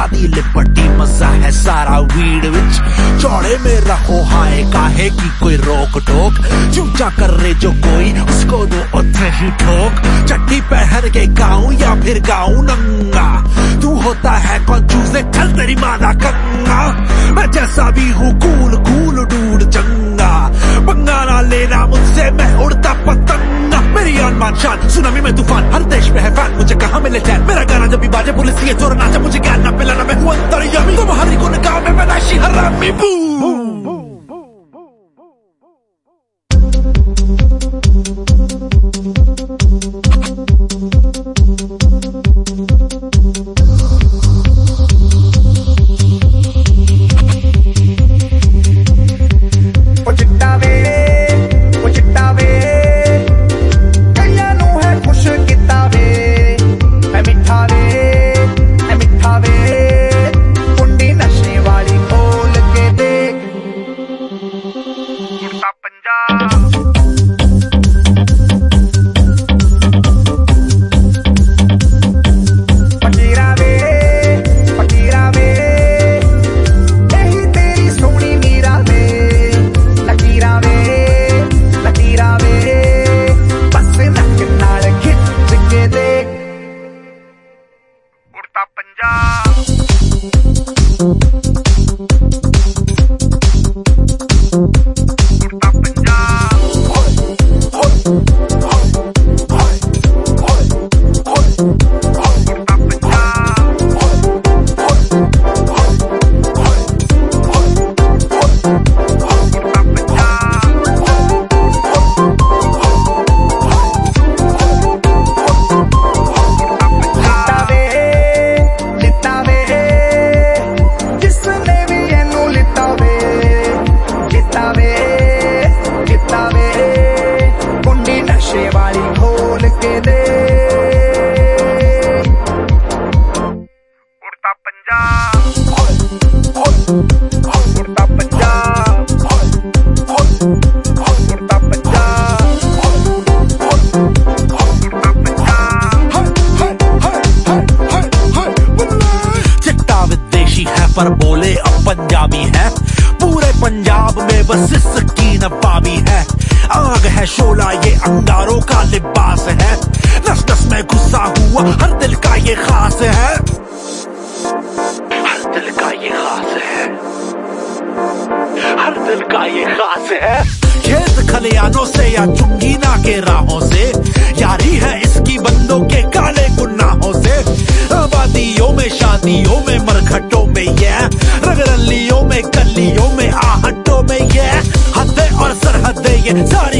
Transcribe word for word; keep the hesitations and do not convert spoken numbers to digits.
दी liberty मजा है सारा वीड विच। चौड़े में रहो हाय काहे की कोई रोक टोक, चूचा कर रहे जो कोई उसको दो उथे ही ठोक। चट्टी पहन के गाऊं या फिर गाऊं नंगा, तू होता है कंजूस चल तेरी मादा कंगा। मैं जैसा भी हूँ कूल कूल डूड चंगा, पंगा ना लेना मुझसे मैं उड़ता पतंगा। मेरी अनमान शान सुनामी में तूफान, हर देश में है फैन मुझे कहाँ मिले चैन। मेरा गाना जब भी बाजे पुलिस ये जोर नाचा, मुझे ज्ञान ना पिलाना मैं हूँ अंतर्यामी। तुम्हारी को निकाह में मैं नाशी हरामी बू। पर बोले अब पंजाबी है, पूरे पंजाब में बस इसकी नवाबी है। आग है शोला ये अंगारों का लिबास है, नस नस में घुसा हुआ हर दिल का ये खास है। हर दिल का ये खास है, हर दिल का ये खास है। खेत खलियानों से या चुंगीना के राहों से, यारी है इसकी बंदों के काले गुनाहों से। आबादियों में शादियों में मरघटों में ये, रगरलियों में गलियों में आहटों में ये, हदें और सरहदें ये सारी